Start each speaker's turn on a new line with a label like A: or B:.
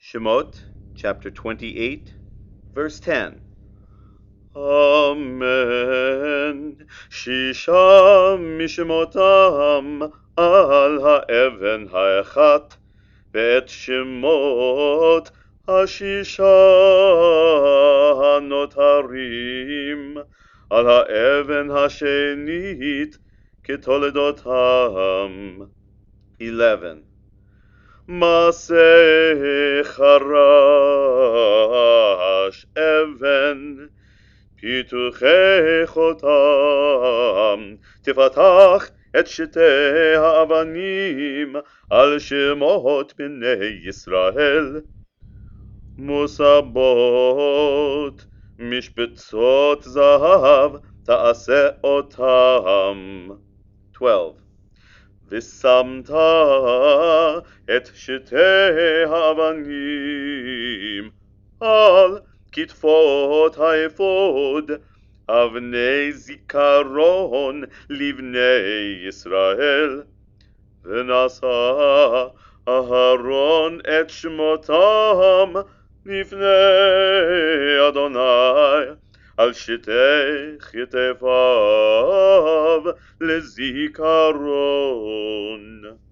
A: Shemot, chapter 28, verse 10. Amen. שישה משמותם על האבן האחת, ואת שמות השישה הנותרים על האבן השנית כתולדותם. 11. מעשה חרש אבן פיתוחי חותם, תפתח את שתי האבנים על שמות בני ישראל. מוסבות משבצות זהב תעשה אותם. 12. ושמת את שתי האבנים על כתפות האפוד, אבני זיכרון לבני ישראל. ונשא אהרון את שמותם לפני אדוני על שתי כתפיו לזיכרון.